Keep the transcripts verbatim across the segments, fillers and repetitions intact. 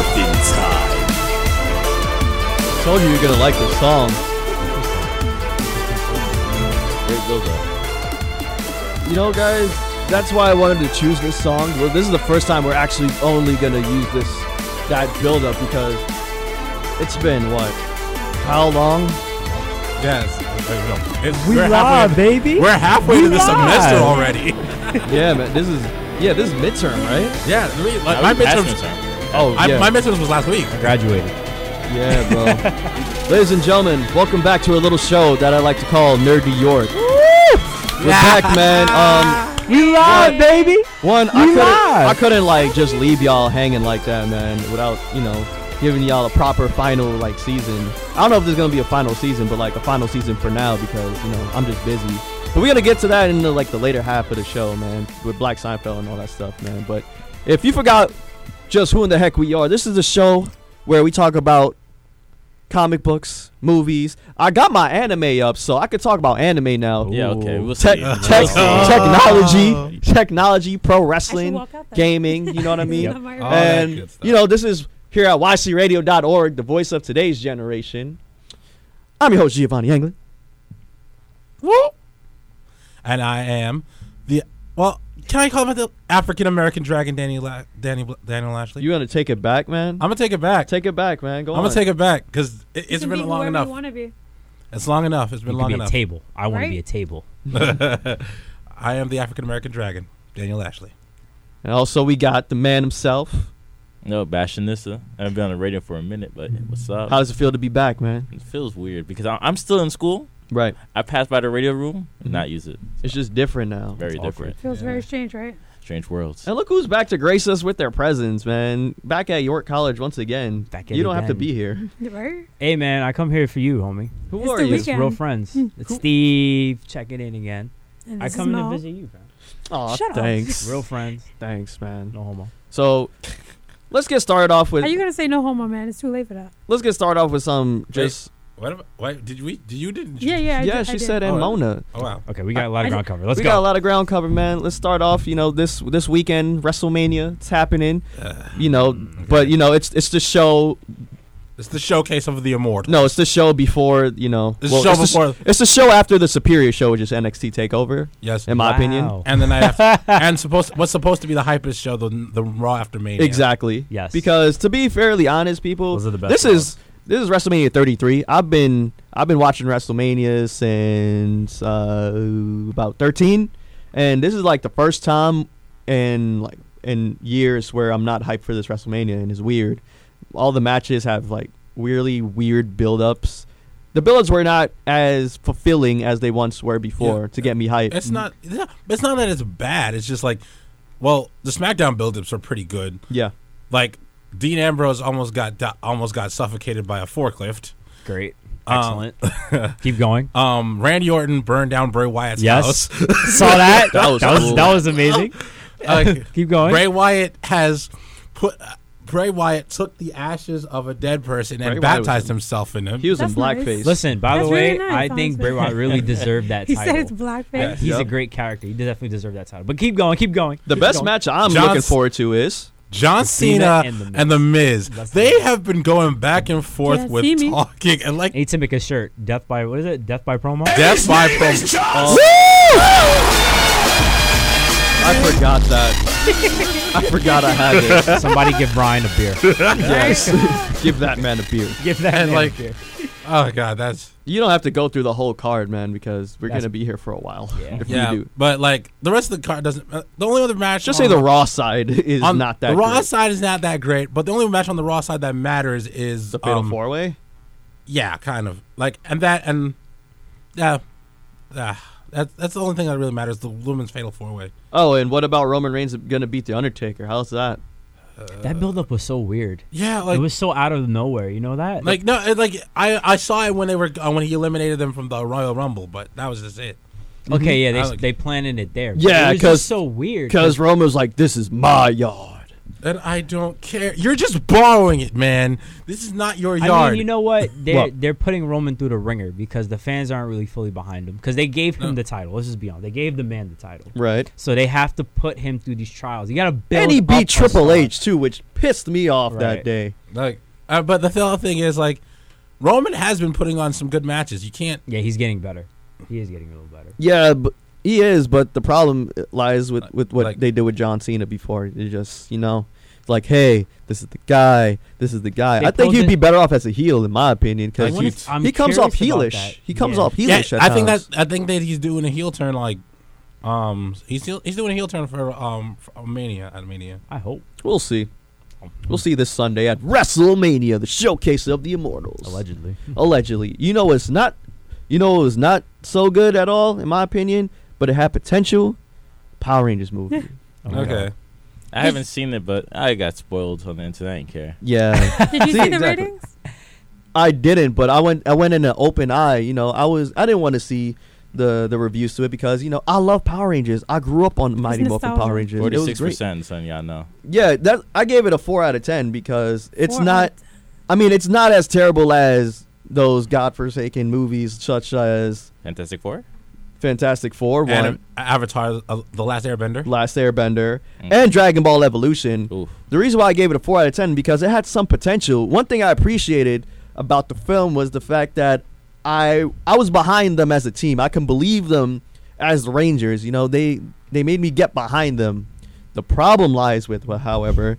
Morphin Time. I told you you're gonna like this song. Great build-up. You know, guys, that's why I wanted to choose this song. Well, this is the first time we're actually only gonna use this that build-up because it's been what? How long? Yes. It's, We we're live, halfway, baby. We're halfway We to the live. semester already. Yeah, man. This is yeah, this is midterm, right? Yeah, I mean, like, I my was past midterms. midterm. Oh, I, yeah. my midterms was last week. Graduated. Yeah, bro. Ladies and gentlemen, welcome back to a little show that I like to call Nerdy York. We're back, man. Um, We live, baby. one, I We couldn't, live. I couldn't like just leave y'all hanging like that, man, without you know giving y'all a proper final like season. I don't know if there's gonna be a final season, but like a final season for now because you know I'm just busy. But we're gonna get to that in the like the later half of the show, man, with Black Seinfeld and all that stuff, man. But if you forgot just who in the heck we are, this is a show where we talk about comic books, movies. I got my anime up, so I could talk about anime now. Yeah, okay. We'll Tech, see. tech, We'll see. technology, technology, pro wrestling, walk out then. gaming. You know what I mean? Yep. All that And good stuff. you know, this is here at y c radio dot org, the voice of today's generation. I'm your host Giovanni Anglin. Woo! And I am the well. Can I call him the African American dragon, Danny La- Danny Bl- Daniel Ashley? You gonna take it back, man? I'm gonna take it back. Take it back, man. Go I'm on. gonna take it back because it, You it's can been be long whoever enough. You want to be. It's long enough. It's been You long could be enough. a table. I want to Right? be a table. I am the African American dragon, Daniel Ashley. And also, we got the man himself. No, Bashanissa. I haven't been on the radio for a minute, but what's up? How does it feel to be back, man? It feels weird because I- I'm still in school. Right. I passed by the radio room and Mhm. not use it. It's just different now. Very It's different. Feels Yeah. very strange, right? Strange worlds. And look who's back to grace us with their presence, man. Back at York College once again. Back at You it don't have to again. be here. Right? Hey, man, I come here for you, homie. Who It's are the you? It's weekend. real friends. Hmm. It's Steve checking in again. And I this is come to Mel. visit you, fam. Aw, Shut up. thanks. Real friends. Thanks, man. No homo. So, let's get started off with Are you gonna say no homo, man? It's too late for that. let's get started off with some just What? About, what did we? Did you didn't? Yeah, yeah. I yeah. did, she I did. said and Oh, Mona. Oh wow. Okay, we got a lot I- of ground cover. Let's we go. got a lot of ground cover, man. Let's start off. You know this this weekend WrestleMania. It's happening. Uh, You know, okay. but you know it's it's the show. It's the showcase of the immortal. No, it's the show before. You know, It's the show it's the, before- it's the show after the Superior Show, which is N X T Takeover. Yes. In my Wow. opinion. And then I have and supposed what's supposed to be the hypest show, the the Raw after Mania. Exactly. Yes. Because to be fairly honest, people, Those are the best this Raws. is this is WrestleMania thirty-three. I've been I've been watching WrestleMania since uh, about thirteen, and this is like the first time in like in years where I'm not hyped for this WrestleMania, and it's weird. All the matches have like weirdly weird build-ups. The build-ups were not as fulfilling as they once were before Yeah. to get me hyped. It's not. It's not, it's not that it's bad. It's just like, well, the SmackDown build-ups are pretty good. Yeah. Like Dean Ambrose almost got do- almost got suffocated by a forklift. Great. Um, Excellent. Keep going. Um, Randy Orton burned down Bray Wyatt's Yes. house. Saw that. That was that was, cool. that was amazing. Uh, Keep going. Bray Wyatt has put. Uh, Bray Wyatt took the ashes of a dead person and Bray Wyatt was baptized in- himself in them. He was That's in nice. blackface. Listen, by That's the way, really nice, I think honestly. Bray Wyatt really deserved that He title. said it's blackface. He's Yep. a great character. He definitely deserved that title. But keep going. Keep going. The Keep best going. match I'm John's- looking forward to is John Cena Cena and The Miz. and The Miz. That's They the- have been going back and forth Yeah, with see me. talking and like I need to make a shirt. Death by what is it? Death by promo. death by promo. I forgot that. I forgot I had it. Somebody give Brian a beer. Yes. Give that man a beer. Give that And man like- a beer. Oh god, that's You don't have to go through the whole card, man, because we're That's- gonna be here for a while. Yeah. If yeah. we do. But like the rest of the card doesn't. Uh, the only other match. Just on say the Raw side is on not that The Raw great. side is not that great, but the only match on the Raw side that matters is The Fatal um, Four Way. Yeah, kind of like and that and yeah, uh, that's that's the only thing that really matters. The women's Fatal Four Way. Oh, and what about Roman Reigns gonna beat the Undertaker? How's that? That buildup was so weird. Yeah, like it was so out of nowhere. You know that? like no, it, like I I saw it when they were uh, when he eliminated them from the Royal Rumble, but that was just it. okay, yeah, I they like they planted it there. but Yeah, it was 'cause- just so weird. Because Roman's like, "This is my yard." And I don't care. You're just borrowing it, man. This is not your yard. I mean, you know what? They're What? they're putting Roman through the ringer because the fans aren't really fully behind him because they gave him No. the title. Let's just be honest. They gave the man the title, Right. so they have to put him through these trials. You got to build. And he up beat a Triple star. H too, which pissed me off that Right. day. like, uh, but the th- other thing is like, Roman has been putting on some good matches. You can't. Yeah, he's getting better. He is getting a little better. Yeah, but he is. But the problem lies with, with what Like- they did with John Cena before. They just, you know, it's like, hey, this is the guy. This is the guy. They I think he'd posed be it- better off as a heel, in my opinion, I because wanna- he, I'm he comes off curious about heelish. that. He comes Yeah. off Yeah, heelish. at I think that times. I think that he's doing a heel turn. Like, um, he's still, he's doing a heel turn for um for Mania at Mania. I hope. We'll see. We'll see this Sunday at WrestleMania, the showcase of the Immortals. Allegedly. Allegedly. You know it's not. You know it was not so good at all, in my opinion, but it had potential. Power Rangers movie. Oh my Okay. God. I haven't seen it, but I got spoiled on the internet. I didn't care. Yeah. Did you See, see the exactly. ratings? I didn't, but I went. I went in an open eye. You know, I was. I didn't want to see the the reviews to it because you know I love Power Rangers. I grew up on Mighty Morphin nostalgia. Power Rangers. It was Forty-six great. percent, son. Y'all know. Yeah, that I gave it a four out of ten because it's Four not. out- I mean, it's not as terrible as those godforsaken movies such as Fantastic Four. Fantastic Four, And one, Avatar, uh, the Last Airbender. Last Airbender, Mm. and Dragon Ball Evolution. Oof. The reason why I gave it a four out of ten because it had some potential. One thing I appreciated about the film was the fact that I I was behind them as a team. I can believe them as the Rangers. You know, they they made me get behind them. The problem lies with, well, however,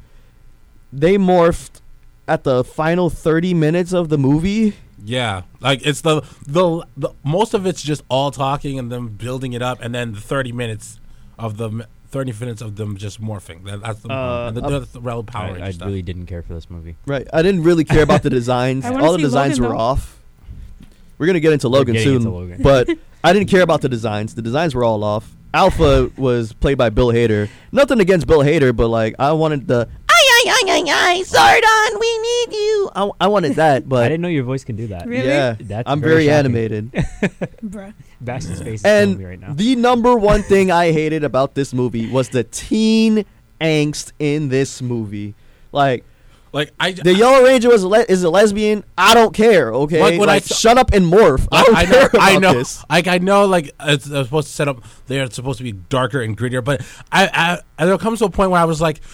they morphed at the final thirty minutes of the movie. Yeah, like it's the, the the most of it's just all talking and them building it up, and then the thirty minutes of them, thirty minutes of them just morphing. That, that's the, Uh, and the, uh, that's the real Power I, Ranger I stuff. really didn't care for this movie. Right. I didn't really care about the designs. I wanna All the see designs Logan, were though. off. We're gonna get into We're Logan getting soon, into Logan. but I didn't care about the designs. The designs were all off. Alpha was played by Bill Hader. Nothing against Bill Hader, but like I wanted the ay ay ay ay ay Zordon, we need you. I, I wanted that, I but didn't know your voice can do that. Really? yeah, That's I'm very very, shocking. animated. Bruh. Bastion's face is killing me right And now. the number one thing I hated about this movie was the teen angst in this movie. Like Like I, the Yellow Ranger was a le- is a lesbian. I don't care. Okay, Like, when I like, saw- shut up and morph. I don't I care know, about I know, this. like I know, like it's, it's supposed to set up. They're supposed to be darker and grittier, but I, I, and there comes to a point where I was like,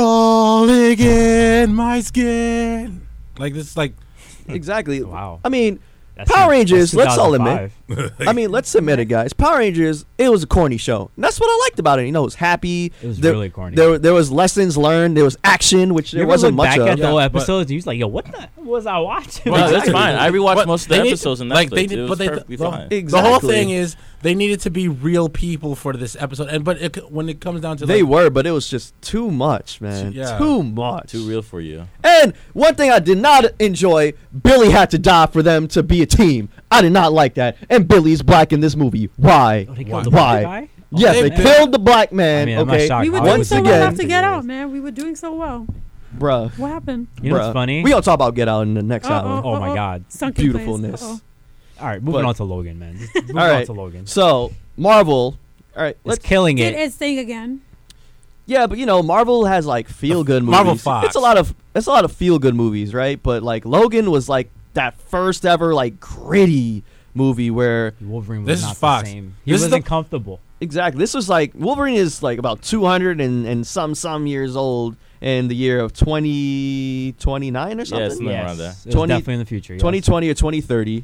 crawling in my skin. Like this, is like Exactly. Wow. I mean, That's Power in- Rangers, that's let's all admit. two thousand five. I mean, let's admit it, guys. Power Rangers, it was a corny show. And that's what I liked about it. You know, it was happy. It was there, really corny. There, there was lessons learned. There was action, which You there ever wasn't look much back of. at the Yeah, old but- episodes, you was like, "Yo, what the was I watching?" No, that's Exactly. fine. I rewatched But most of they the need episodes to- on Netflix. like, they it need- was but they- perfectly the- fine. Exactly. The whole thing is they needed to be real people for this episode, and but it, c- when it comes down to They like, were, but it was just too much, man. Yeah. Too much. Too real for you. And one thing I did not enjoy, Billy had to die for them to be a team. I did not like that. And Billy's black in this movie. Why? Oh, they Why? killed the Why? black guy? Yes, they they did. killed the black man. I mean, I'm not okay, shocked. We were Hollywood doing Once so again- well after Get Out, man. We were doing so well. bruh. What happened? You know bruh. what's funny? We gonna talk about Get Out in the next Uh-oh. hour. Oh my God. Sunken Beautifulness. Place. Uh-oh. All right, moving But- on to Logan, man. Just moving All on right. to Logan. So Marvel. All right, It's let's. killing Did it. its thing again. Yeah, but you know, Marvel has like feel good movies. Marvel Fox. It's a lot of it's a lot of feel good movies, right? But like Logan was like that first ever like gritty movie where Wolverine was This is not Fox. the same. He This is wasn't the- comfortable. exactly this was like Wolverine is like about two hundred and, and some some years old in the year of twenty twenty-nine or something. something Yes, around there. it was twenty definitely in the future. Yes. twenty twenty or twenty thirty.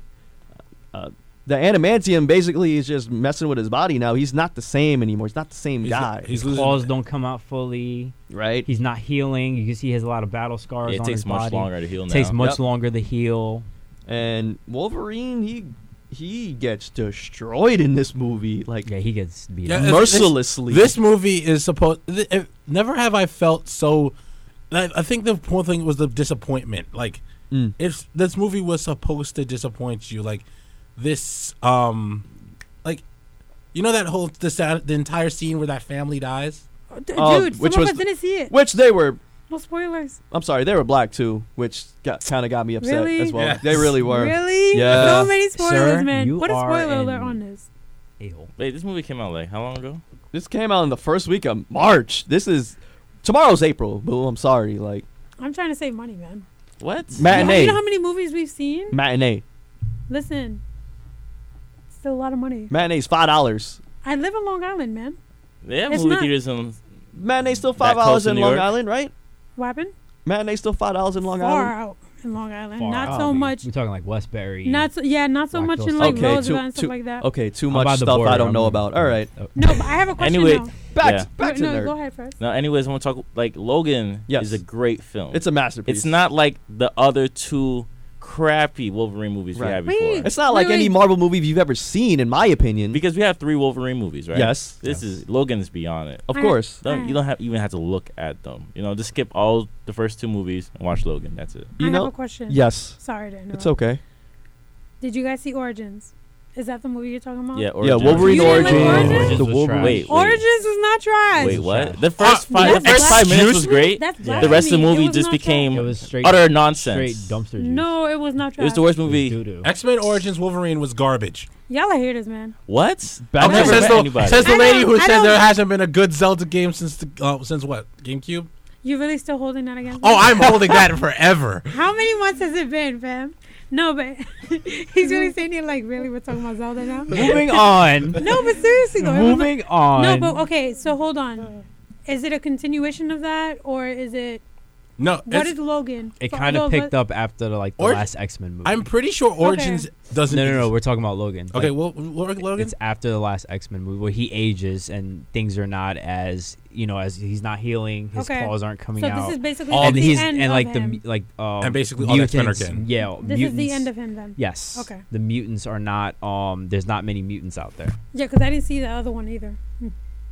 Uh, the adamantium basically is just messing with his body now. He's not the same anymore. He's not the same He's guy, not- he's His losing- claws don't come out fully. right? He's not healing. You can see he has a lot of battle scars Yeah, it on takes his much body. longer to heal It now. takes much Yep. longer to heal. And Wolverine, he he gets destroyed in this movie, like Yeah, he gets beat Yeah, up. it's- mercilessly. This movie is supposed. th- if- Never have I felt so. I, I think the whole thing was the disappointment. Like, Mm. if this movie was supposed to disappoint you, like this, um, like, you know that whole the, sa- the entire scene where that family dies. Oh, d- Oh, Dude, some which of was us didn't see it. which they were. No spoilers. I'm sorry, they were black too, which got kind of got me upset Really? as well. Yes. They really were. Really? Yeah. So many spoilers, Sir, man. you Put a are spoiler alert an- on this. A-hole. Wait, this movie came out like how long ago? This came out in the first week of March. This is Tomorrow's April, boo. I'm sorry. Like I'm trying to save money, man. What? You know, matinee, you know how many movies we've seen? matinee, Listen, it's still a lot of money. matinee's five dollars. I live in Long Island, man. They have It's movie not- theaters in. Matinee's still five That dollars close to in New Long York? Island, right? What happened? Matinee's still five dollars in Long Far Island. out in Long Island. Far not out. so much. We're talking like Westbury. Not so, yeah, not so Black much Hills. in like Okay, Roosevelt too- and stuff too- like that. Okay, too How much about the stuff I border? don't know I'm- about. All right, Oh, No, but I have a question Anyway, now. back Yeah. back to no, nerd. go ahead first. Now, anyways, I want to talk like Logan. Yes. Is a great film. It's a masterpiece. It's not like the other two crappy Wolverine movies Right. we had Wait. before. It's not Wait, like any wait. Marvel movie you've ever seen, in my opinion. Because we have three Wolverine movies, right? Yes. This Yes. is Logan is beyond it. Of I- course. Don't, Alright. You don't have even have to look at them. You know, just skip all the first two movies and watch Logan. That's it. You I know. have a question. Yes. Sorry to interrupt. It's okay. Did you guys see Origins? Is that the movie you're talking about? Yeah. Yeah, Origins. Wolverine You didn't like Origins. Origins? Origins The was Wolverine. trash. Wait, wait. Origins was not trash. Wait, Trash. what? The first Uh, five, the that's first five minutes was blasphemy. great. That's Yeah. The rest of the blasphemy. It movie was just not became It was straight utter straight nonsense. dumpster juice. No, it was not trash. It was the worst movie. Doo-doo. X Men Origins Wolverine was garbage. Y'all are haters, man. What? Back I've to never says met the, anybody. says the I lady don't- who I said don't- there hasn't been a good Zelda game since the uh, since what GameCube. You really still holding that against Oh, me? I'm holding that forever. How many months has it been, fam? No, but he's really saying it like, really? We're talking about Zelda now? Moving on. No, but seriously though. it was Moving like- on. No, but okay. So hold on. Is it a continuation of that, or is it? No, What it's- is Logan? It For kind all of those picked that- up after the, like the Or- last X Men movie. I'm pretty sure Origins doesn't. no, no, no. exist. We're talking about Logan. Okay, Like, well, Lo- Logan. it's after the last X Men movie where he ages and things are not as you know as he's not healing. His Okay. claws aren't coming So out. this is basically All and the he's end and of like him. the like um, And basically all the X-Men are mutants, dead. yeah, This mutants. is the end of him then. Yes. Okay. The mutants are not. Um. There's not many mutants out there. Yeah, because I didn't see the other one either. Hmm.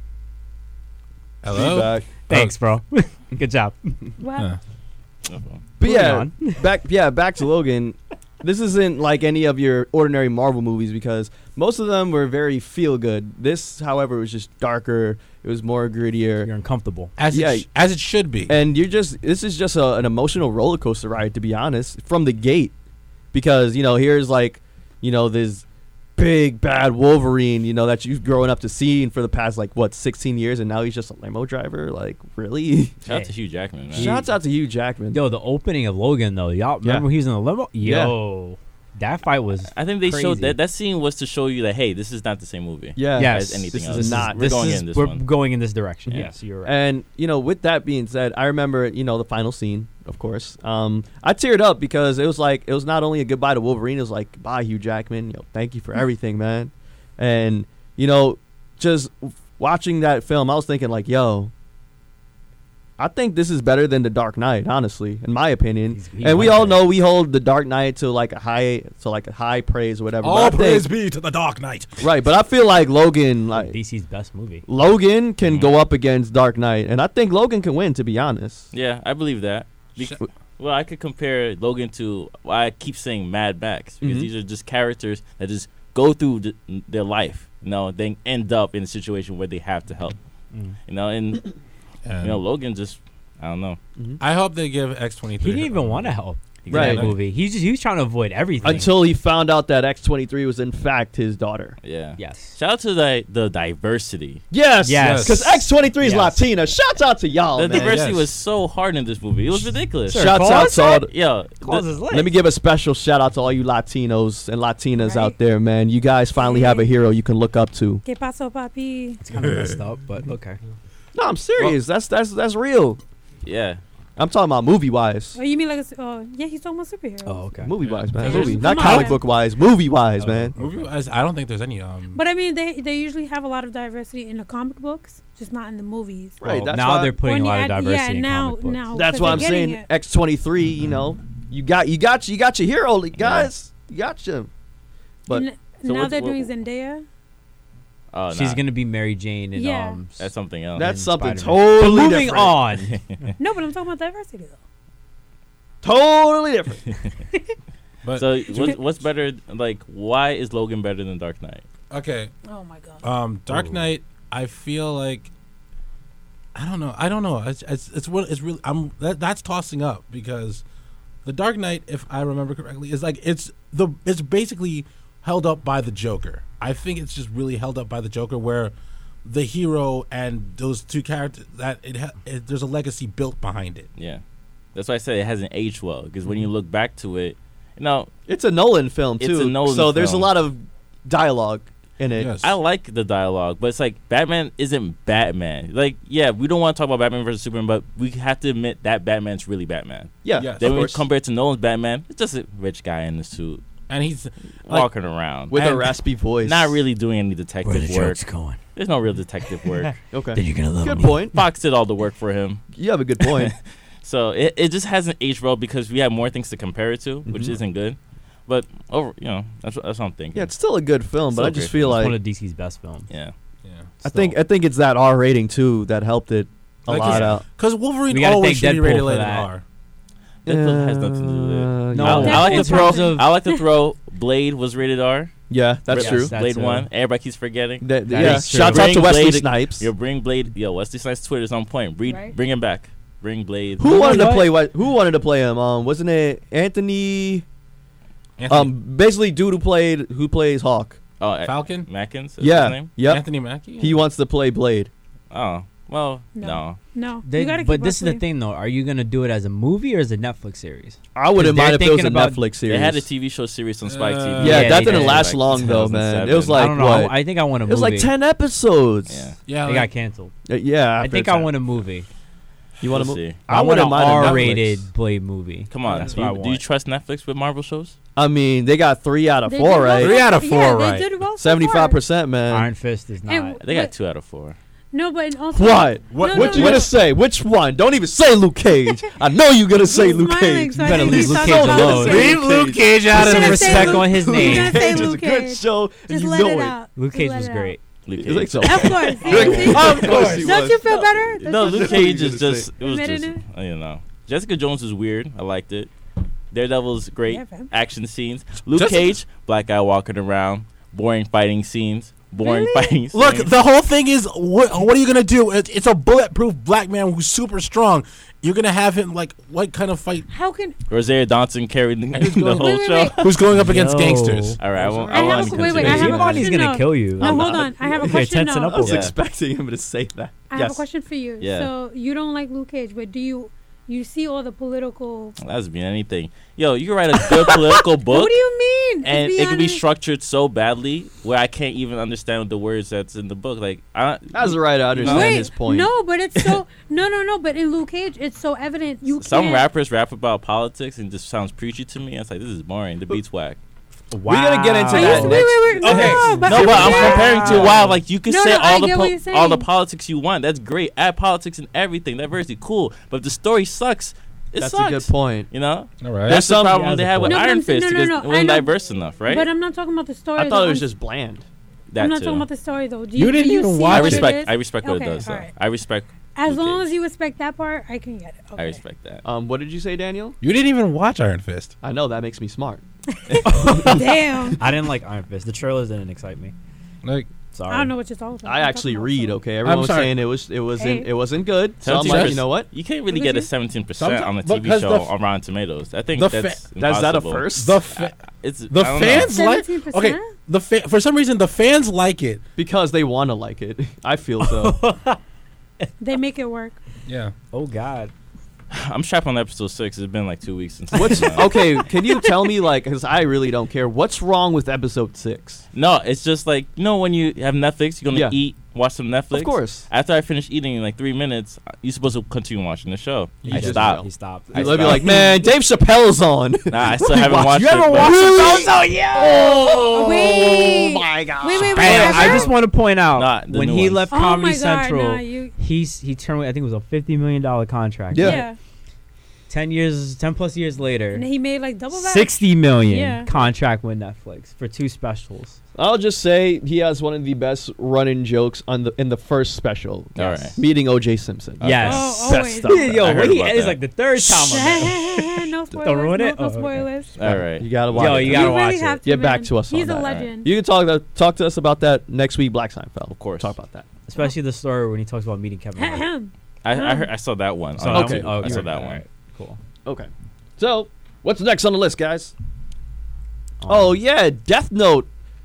Hello. Back. Thanks, bro. Good job. What? Uh, But Moving yeah, on. back yeah, back to Logan. This isn't like any of your ordinary Marvel movies because most of them were very feel good. This, however, was just darker. It was more grittier, You're uncomfortable. as Yeah. it sh- as it should be. and you're just this is just a, an emotional roller coaster ride, to be honest, from the gate. Because you know, here's like, you know, this big bad Wolverine, you know, that you've grown up to seeing for the past like what sixteen years, and now he's just a limo driver. Like, really? Shout out to Hugh Jackman, man. Shouts out to Hugh Jackman. Yo, the opening of Logan though. Y'all Yeah. remember he was in the limo? Yeah. Yo, that fight was. I think they Crazy. showed that that scene was to show you that hey, this is not the same movie. Yeah. Yes. as anything This else. is This not- We're this going is, in this we're one. going in this direction. Yeah. Yes, you're right. And you know, with that being said, I remember you know the final scene, of course. Um, I teared up because it was like it was not only a goodbye to Wolverine, it was like goodbye Hugh Jackman. You know, thank you for everything, man. And you know, just watching that film, I was thinking like, yo, I think this is better than The Dark Knight, honestly, in my opinion. He's- he and we went all there. know we hold The Dark Knight to like a high, to like a high praise or whatever. but I All think- praise be to the Dark Knight. right? But I feel like Logan, like D C's best movie. Logan, can Mhm. go up against Dark Knight, and I think Logan can win. To be honest. Yeah, I believe that. Be- Sh- well, I could compare Logan to. Well, I keep saying Mad Max because Mhm. these are just characters that just go through th- their life. You know, they end up in a situation where they have to help. Mm. You know, and And you know, Logan just. I don't know. I hope they give X He twenty-three. didn't even want to help in Right. that movie. He's just he was trying to avoid everything. Until he found out that X twenty-three was in fact his daughter. Yeah. yes. Shout out to the the diversity. Yes, Yes. because X twenty-three is Yes. Latina. Shouts out to y'all, the man. diversity yes. was so hard in this movie. It was ridiculous. Sir, Shouts call out us to all. out. The, Yeah. Calls the- his leg. let me give a special shout out to all you Latinos and Latinas Right. out there, man. You guys finally have a hero you can look up to. ¿Qué pasó, papi? It's kind of messed up, but okay. No, I'm serious. that's that's that's real. yeah. I'm talking about movie wise. Oh, you mean like a? s- Oh, yeah, he's talking about superheroes. Oh, okay. Movie wise, man. Yeah. Movie, Come not on. comic book wise. Movie wise, Oh. man. Movie wise, I don't think there's any. Um, But I mean, they they usually have a lot of diversity in the comic books, just not in the movies. Right. Well, that's now why, they're putting a When lot you of add- diversity yeah, in now, comic books. now, That's 'cause why they're I'm getting saying it. X twenty-three. You know, you got you got you got your hero, guys. You got you. But And So now what- they're what- doing Zendaya. Oh, She's nah. gonna be Mary Jane and Yeah. um. That's something else. that's in something Spider-Man. totally But moving different. on. No, but I'm talking about diversity though. Totally different. but so what's, what's better? Like, why is Logan better than Dark Knight? okay, Oh my god. um, Dark Ooh. Knight. I feel like I don't know. I don't know. It's it's it's, what it's really. I'm that, that's tossing up because the Dark Knight, if I remember correctly, is like it's the it's basically held up by the Joker. I think it's just really held up by the Joker, where the hero and those two characters, that it, ha- it there's a legacy built behind it. Yeah, that's why I said it hasn't aged well. Because when you look back to it, you know, It's a Nolan film It's too. a Nolan so there's a film. lot of dialogue in it. Yes. I like the dialogue, but it's like Batman isn't Batman. Like, yeah, we don't want to talk about Batman versus Superman, but we have to admit that Batman's really Batman. Yeah, Yes. Then of when course. compared to Nolan's Batman, it's just a rich guy in the suit And he's like, walking around, with a and- raspy voice. not really doing any detective Where the work. joke's going. There's no real detective work. Okay. Then you're gonna love Good me. point. Fox did all the work for him. You have a good point. So it, it just hasn't aged well because we have more things to compare it to, which Mhm. isn't good. But over, you know, that's what, that's what I'm thinking. Yeah, it's still a good film, but Still I a just great feel It's like one of D C's best films. Yeah. yeah. I think I think it's that R rating too that helped it a Like lot it's- out. Because Wolverine We gotta always thank should be Deadpool rated for rated that. R. Deadpool has nothing to do with it. Uh, No, I, yeah. I like to Deadpool's throw. nothing. I like to throw. Blade was rated R. Yeah, that's Yes, true. That Blade too. one. Everybody keeps forgetting. That- That yeah, is true. shouts out to Bring Wesley Blade- Snipes. Yo, bring Blade. Yo, Wesley Snipes' Twitter's on point. Bring, Right. bring him back. Bring Blade. Who You wanted know to what? play what? Who wanted to play him? Um, wasn't it Anthony? Anthony Um, basically, dude who played who plays Hawk. Oh, uh, Falcon? Mackins. Is Yeah, His name? yep. Anthony Mackie? He wants to play Blade. Oh, well, No. no. No, They- you gotta but keep this is the Wesley. thing, though. Are you gonna do it as a movie or as a Netflix series? I wouldn't they're mind if it was a thinking about- Netflix series. They had a T V show series on Spike Uh, T V. yeah, Yeah, that they didn't did. last Like long though, man. It was two thousand seven. like I don't know. what? I think I want a It movie. was like ten episodes. Yeah. Yeah, They like, got canceled. Uh, yeah, I after think ten. I want a movie. You want We'll to? see. I, want wouldn't an mind a Netflix. R-rated Blade movie. Come on. That's do, what I you, want. do you trust Netflix with Marvel shows? I mean, they got three out of They four, did well right? so- Three out of four, yeah, right. They did well so Seventy-five far. percent, man. Iron Fist is not. And- They got But- two out of four. No, but also What? What- No, What no, you no, gonna no. say? Which one? Don't even say Luke Cage. I know you gonna say He's Luke smiling, Cage. so I You better think leave he's Luke talking Cage about the alone. same. Leave Luke Cage out Put of some He's this. gonna say respect Luke- on his he's name. gonna say Cage is a Luke good Cage. show, and Just you let know it it. out. Luke Just Cage let was it great. Luke You Cage. think so? Out. Of course. See, see? Of course he Don't was. you feel better? That's No, what Luke you- Cage gonna is just. It was Admitted just. it? I don't know. Jessica Jones was weird. I liked it. Daredevil's great. Yeah, fam. Action scenes. Luke Jessica- Cage, black guy walking around. Boring fighting scenes. Boring Really? fighting scenes. Look, the whole thing is, what, what are you gonna do? It, it's a bulletproof black man who's super strong. You're gonna have him like what kind of fight? How can Rosario Dawson carried the, who's the going- whole Wait, wait, show. wait. Who's going up against Yo. gangsters? All right, I won't. I I have won't a- continue. wait, wait, I have a Giovanni's question gonna now. kill you. No, I'm hold not. on. I have a Okay, question tense it now. up I was Yeah. expecting him to say that. I have Yes. a question for you. Yeah. So you don't like Luke Cage, but do you you see all the political? That's being anything. Yo, you can write a good political book. What do you mean? And Be it can be honest. structured so badly where I can't even understand the words that's in the book. Like, I As a writer, I understand Wait, his point. no, but it's so no, no, no. But in Luke Cage, it's so evident you some can't. rappers rap about politics and just sounds preachy to me. It's like, this is boring. The beat's whack. We're gonna get into I that used to, wait, next. wait, wait. Okay. No, but, No, but I'm yeah. comparing to wow. Like, you can No, say no, I all the get po- what you're all the saying. politics you want. That's great. Add politics and everything. Diversity, cool. But if the story sucks, it That's sucks. a good point. You know, All right. that's the some- problem yeah, they that's had a with point. No, but Iron I'm saying- Fist no, no, because no, it I wasn't know. diverse enough, right? But I'm not talking about the story. I thought though. it was I'm- just bland. that I'm not too. talking about the story though. Do You you, didn't do you even see watch I what it. respect. is? I respect what Okay, it does. Though. alright. I respect. As Luke long Cage. as you respect that part, I can get it. Okay. I respect that. Um, what did you say, Daniel? You didn't even watch Iron Fist. I know that makes me smart. Damn. I didn't like Iron Fist. The trailers didn't excite me. Like, Sorry. I don't know what you're talking about. I I'm actually talking read. about Okay, everyone was sorry. saying it was it wasn't Hey. it wasn't good. So I'm seventeen like, you know what? You can't really Look get at a you. seventeen percent Sometime- on a T V because show the f- on Rotten Tomatoes. I think the fa- that's That's that a impossible. first? the fa- It's the I don't know. fans like seventeen okay. percent? The fa- for some reason the fans like it. Because they want to like it. I feel so. They make it work. Yeah. Oh God. I'm strapped on episode six. It's been like two weeks since. What's uh, okay? Can you tell me like? Because I really don't care. What's wrong with episode six? No, it's just like, you know, when you have Netflix, you're gonna Yeah. eat, watch some Netflix. Of course. After I finish eating in like three minutes, you're supposed to continue watching the show. You I just stopped. He stopped. I You'll be stopped. like, man, Dave Chappelle's on. Nah, I still haven't watched you it. ever but- watched Really? it? Oh yeah. Oh Wait. my god. Wait, wait, wait. Hey, ever? I just want to point out Nah, the when new he ones. left Oh Comedy my God, Central, nah, you. he's he turned. I think it was a fifty million dollar contract. Yeah. Yeah. Ten years, ten plus years later, And he made like double that. sixty million Yeah. contract with Netflix for two specials. I'll just say he has one of the best running jokes on the in the first special. All right. Meeting O J Simpson. Yes. Oh, Best always. stuff. Yo, I heard he, about it's that. like the third time. I'm there. no spoilers. ruin no, it? No Oh, okay. spoilers. All right. You gotta watch Yo, it. you gotta you watch really it. have to, Get back man. to us on He's a that. legend. You can talk to, talk to us about that next week. Black Seinfeld. Of course. Talk about that. Especially the story when he talks about meeting Kevin Hart. Ahem. I, I heard. I saw that one. So on okay. YouTube. Oh, I saw you're that right. one. Alright, Cool. Okay. So, what's next on the list, guys? Oh yeah, Death Note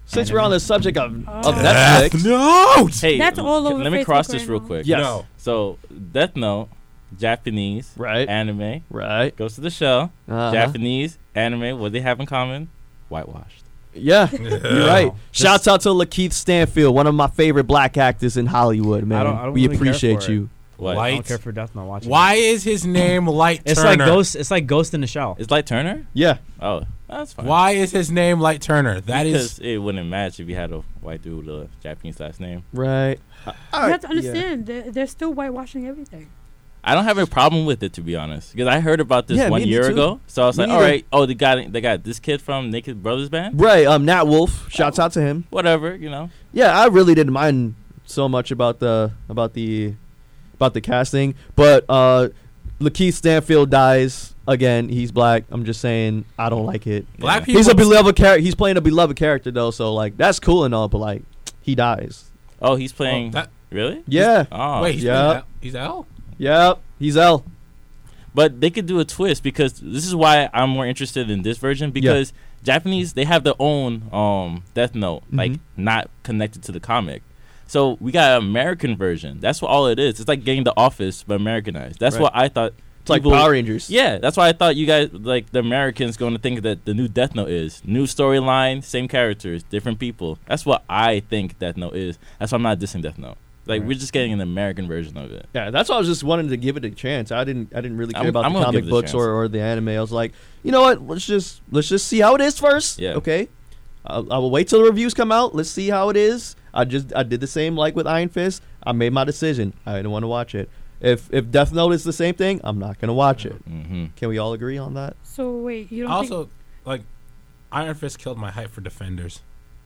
Since we're on the subject of, of Oh. Netflix, Death Note. Hey, That's all over let me Facebook cross this right real now. quick. yes, No. So Death Note, Japanese, right, anime, right, goes to the shell. uh-huh. Japanese, anime, what they have in common? Whitewashed. Yeah, you're right. Just- Shouts out to Lakeith Stanfield, one of my favorite black actors in Hollywood, man. I don't- I don't we really care appreciate for it. you. What? Light. I don't care for Death Note watching. Why is his name Light It's Turner? like Ghost. It's like Ghost in the Shell. It's Light Turner? Yeah, Oh, that's fine. Why is his name Light Turner? That because is. it wouldn't match if you had a white dude with a Japanese last name. right. You have to understand, they're, they're still whitewashing everything. I don't have a problem with it, to be honest, because I heard about this Yeah, one me year too. ago. So I was Me like, all neither. right, oh, they got they got this kid from Naked Brothers band, Right, um, Nat Wolf. Shouts out to him. whatever, you know. Yeah, I really didn't mind so much about the about the about the casting, but uh, Lakeith Stanfield dies again. He's black. I'm just saying, I don't like it. Black Yeah. people. He's a beloved character. He's playing a beloved character though, so like that's cool and all, but like he dies. Oh, he's Oh, playing. that- Really? Yeah, Oh, wait, he's yeah. playing L- he's L. yep. He's L. but they could do a twist because this is why I'm more interested in this version because Japanese they have their own um Death Note, like Mhm. not connected to the comic. So we got an American version. That's what all it is. It's like getting The Office but Americanized. That's Right. what I thought. It's like people- Power Rangers. Yeah, that's why I thought you guys like the Americans going to think that the new Death Note is new storyline, same characters, different people. That's what I think Death Note is. That's why I'm not dissing Death Note. Like Right. we're just getting an American version of it. Yeah, that's why I was just wanting to give it a chance. I didn't I didn't really care I'm- about I'm the gonna comic give it a books chance. or, or the anime. I was like, you know what? Let's just let's just see how it is first. Yeah. Okay. I'll, I will wait till the reviews come out. Let's see how it is. I just I did the same like with Iron Fist. I made my decision. I didn't want to watch it. If if Death Note is the same thing, I'm not gonna watch it. Mm-hmm. Can we all agree on that? So wait, you don't Also, think like, Iron Fist killed my hype for Defenders.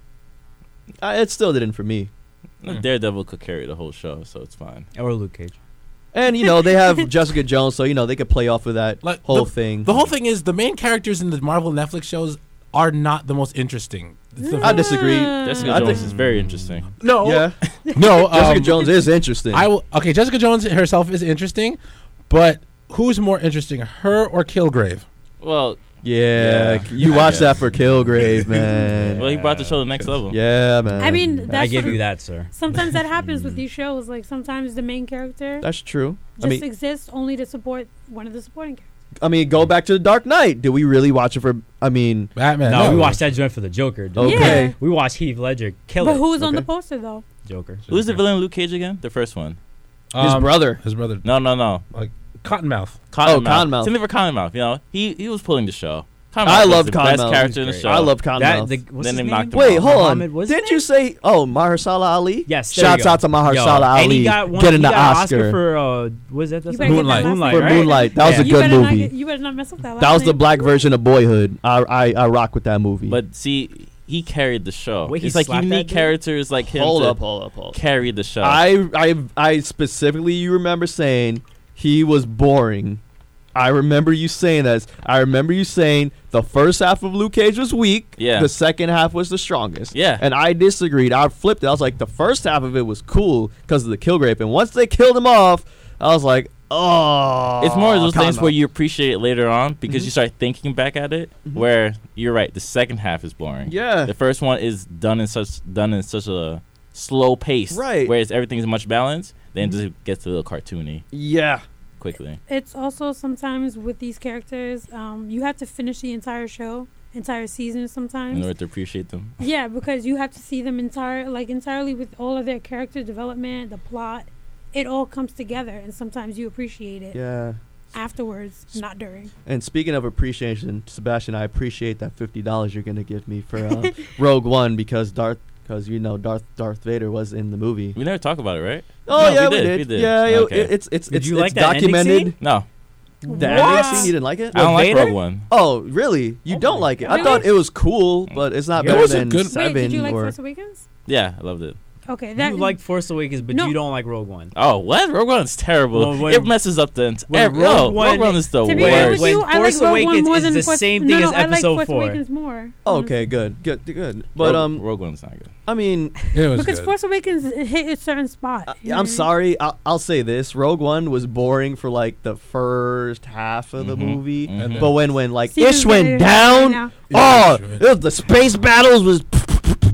Uh, it still didn't for me. Mm. Daredevil could carry the whole show, so it's fine. Or Luke Cage. And you know they have Jessica Jones, so you know they could play off of that Like whole the, thing. The whole thing is the main characters in the Marvel Netflix shows are not the most interesting. The- I disagree. Jessica I Jones think- is very interesting. no, Yeah, no. Jessica um, Jones is interesting. I will. Okay, Jessica Jones herself is interesting, but who's more interesting, her or Kilgrave? Well, yeah, Yeah, you I watch guess. that for Kilgrave, man. well, he brought the show to the next level. Yeah, man. I mean, that's I give what- you that, sir. sometimes that happens with these shows. Like sometimes the main character That's true. just I mean, exists only to support one of the supporting characters. I mean, go back to the Dark Knight. Did we really watch it for? I mean, Batman. No, we watched that joint for the Joker. Dude. Okay. Yeah. We watched Heath Ledger kill But it. who's on the Okay. poster though? Joker. Who's the villain in Luke Cage again? The first one. his Um, brother. His brother. No, no, no. Cottonmouth. Cottonmouth. Cottonmouth. Same thing for Cottonmouth. You know, he he was pulling the show. Cottonmouth I was love the Cottonmouth. best character in the He's show. I love That, Cottonmouth. the, what's Then his they name? knocked him Wait, out. hold on. Muhammad, what's his Didn't you name? say? Oh, Mahershala Ali. Yes. there you Shouts go. out to Mahershala Yo, Ali And he got one, getting he the got an Oscar. Oscar for uh, was that You that's better get Moonlight. that last Moonlight, name For right? Moonlight. That was Yeah. a You good better not movie. get- you better not mess up that. That last was the name. black version of Boyhood. I I, I rock with that movie. But see, he carried the show. Wait, he it's like you slapped that need dude? characters like him hold to up, hold up, hold up. carry the show. I I I specifically you remember saying he was boring. I remember you saying that. I remember you saying the first half of Luke Cage was weak. Yeah. The second half was the strongest. Yeah. And I disagreed. I flipped it. I was like, the first half of it was cool because of the Kilgrave. And once they killed him off, I was like, oh. it's more of those things Cottonmouth. where you appreciate it later on because Mhm. you start thinking back at it. Mhm. Where you're right, the second half is boring. Yeah. The first one is done in such done in such a slow pace, Right. Whereas everything's much balanced. Then it just gets a little cartoony Yeah. quickly. It's also sometimes with these characters, um, you have to finish the entire show, entire season In sometimes. order to appreciate them. Yeah, because you have to see them entire, like entirely with all of their character development, the plot. It all comes together, and sometimes you appreciate it Yeah. afterwards, not during. And speaking of appreciation, Sebastian, I appreciate that fifty dollars you're gonna give me for uh, Rogue One because Darth, because you know Darth Darth Vader was in the movie. We never talk about it, right? Oh No, yeah, we we did, did. we did. Yeah, it- Okay. it, it's it's Did it's, you it's like that ending documented. scene? No, The What? ending scene, you didn't like it? I don't like Vader? Rogue One. Oh, really? You Oh don't my like it? I God. thought it was cool, but it's not It better was a than good- Wait, Seven did you like or. Force Awakens? Yeah, I loved it. Okay, that You like Force Awakens, but No. you don't like Rogue One. Oh, what? Rogue One's terrible. Well, when- it messes up the ent- when every, Rogue no, One- Rogue One is the To be Wait, fair worst. with you, when I like Force Rogue One Awakens more is than the Force, same no, thing no, as I like Episode Force four. Awakens more. Okay, good, good, good. But Rogue, um, Rogue One's not good. I mean, It was Because good. Force Awakens hit a certain spot. I- you know I'm what I mean? sorry. I'll, I'll say this: Rogue One was boring for like the first half of the Mhm, movie, mhm. but when when like Steven's Ish getting went it right down, now. oh, Yeah, it was, the space battles was.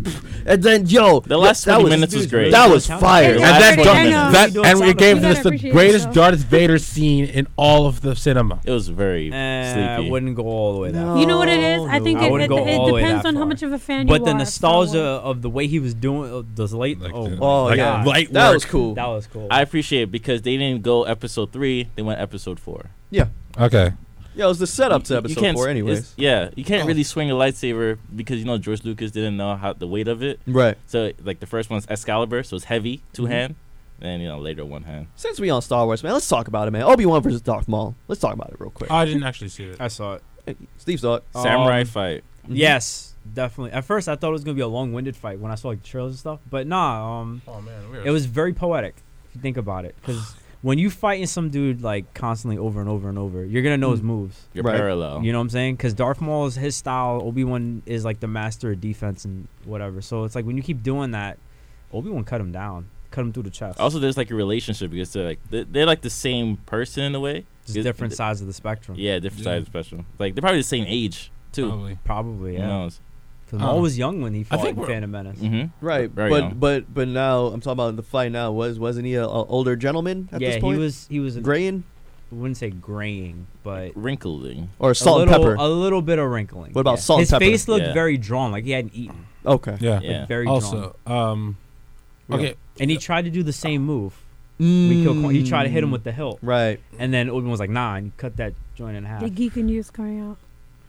And then yo, The last that twenty was, minutes was great. That was Sound fire. effects. And Last that, twenty Darth- minutes. that Doing and sound it gave effects. us You the gotta appreciate greatest yourself. Darth Vader scene in all of the cinema. It was very Eh, I sleepy. wouldn't go all the way that. No. far. You know what it is? I think I it, wouldn't it, go it all the way depends that on how far. much of a fan But you the are. of Star nostalgia Wars. of the way he was doing uh, those late. Like oh, the- my Oh like yeah, God. light that work. was cool. that was cool. I appreciate it because they didn't go episode three; they went episode four. Yeah, Okay. yeah, it was the setup to You- you episode can't four, s- anyways. it's- Yeah, you can't Oh. really swing a lightsaber because you know George Lucas didn't know how the weight of it. Right. So like the first one's Excalibur, so it's heavy, two Mhm. hand, and you know later one hand. Since we on Star Wars, man, let's talk about it, man. Obi-Wan versus Darth Maul. Let's talk about it real quick. Oh, I didn't actually see it. I saw it. Hey, Steve saw it. Samurai Um, fight. Mhm. Yes, definitely. At first, I thought it was gonna be a long-winded fight when I saw like the trailers and stuff. But nah, um, Oh man, weird. it was very poetic if you think about it. Because when you fighting some dude like constantly over and over and over, you're gonna know his Mm. moves. Your Right. parallel. You know what I'm saying? Because Darth Maul is his style. Obi-Wan is like the master of defense and whatever. So it's like when you keep doing that, Obi-Wan cut him down, cut him through the chest. Also, there's like a relationship because they're like they're, they're like the same person in a way. just Because different th- sides of the spectrum. Yeah, different Yeah. sides of the spectrum. Like they're probably the same age too. Probably. Probably, Who yeah. knows? Because Um, Maul was young when he fought think in we're- Phantom Menace. Mm-hmm. Right, Very but young. but but now I'm talking about the fight. Now was wasn't he a, a older gentleman at Yeah, this he point? was. He was. A, graying I wouldn't say graying, but Wrinkling. or a salt little, and pepper. a little bit of wrinkling. What about yeah. salt and His pepper? face looked Yeah. very drawn, like he hadn't eaten. Okay. Yeah. Like, Yeah. very drawn. Also, um, okay. And he tried to do the same move. Mm. We killed, he tried to hit him with the hilt, Right. and then Obi-Wan was like, "Nah," and he cut that joint in half. The geek and news coming out.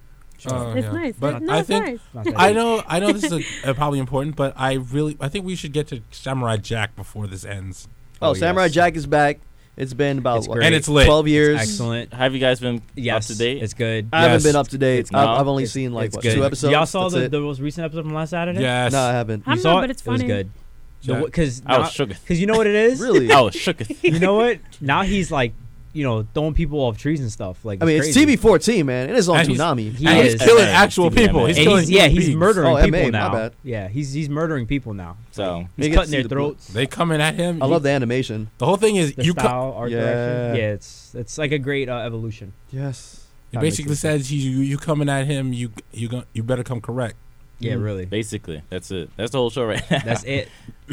Uh, It's yeah. nice. But no, I it's think nice. Not that I big. know I know this is a, uh, probably important, but I really I think we should get to Samurai Jack before this ends. Oh, Oh, Samurai yes. Jack is back. It's been about It's what, great. And it's lit. twelve years. Excellent. Have you guys been Yes, up to date? it's good. I haven't Yes. been up to date. It's I've, not. I've only It's- seen like it's what, good. two episodes. Y'all saw That's the, it. the most recent episode from last Saturday? Yes. No, I haven't. I'm You not, saw but it? it's It was funny. good. Yeah. Because I was shook. Because you know what it is? Really? I was shook. You know what? Now he's like, you know, throwing people off trees and stuff. Like I mean, it's crazy. T V fourteen, man. It is on And he's- Toonami. He and is. he's killing M A, actual T V M A. people. He's And killing he's, yeah, human he's beings. murdering Oh, people M A, my now. bad. Yeah, he's he's murdering people now. So You He's get cutting to their see the blood. throats. They coming at him. I love the animation. The whole thing is The you. Co- style, art Yeah. direction. Yeah, it's it's like a great uh, evolution. Yes. it That makes basically sense. says you you coming at him. You you go, you better come correct. Yeah, Mm. really. basically, that's it. That's the whole show right now. That's it.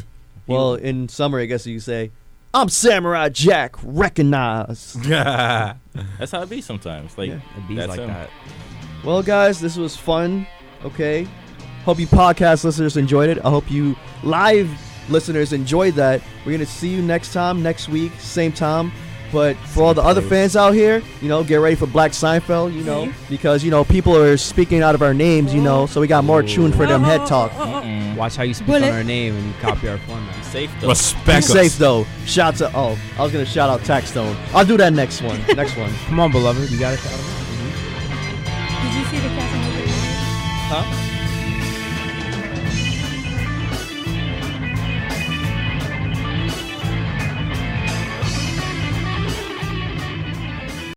Well, in summary, I guess you could say, I'm Samurai Jack. Recognize. yeah. That's how it be sometimes. Like Yeah. It beats That's like him. that. Well, guys, this was fun. Okay. Hope you podcast listeners enjoyed it. I hope you live listeners enjoyed that. We're going to see you next time, next week, same time. But for all the other fans out here, you know, get ready for Black Seinfeld, you know, because, you know, people are speaking out of our names, you know, so we got more tune for them head talk. mm-mm. Watch how you speak Bullet. on our name and you copy our format. safe though. Be Respect us. safe, though. Shout to, oh, I was going to shout out Taxstone. I'll do that next one. Next one. Come on, beloved. You got to shout him out. Did you see the Castle? Huh?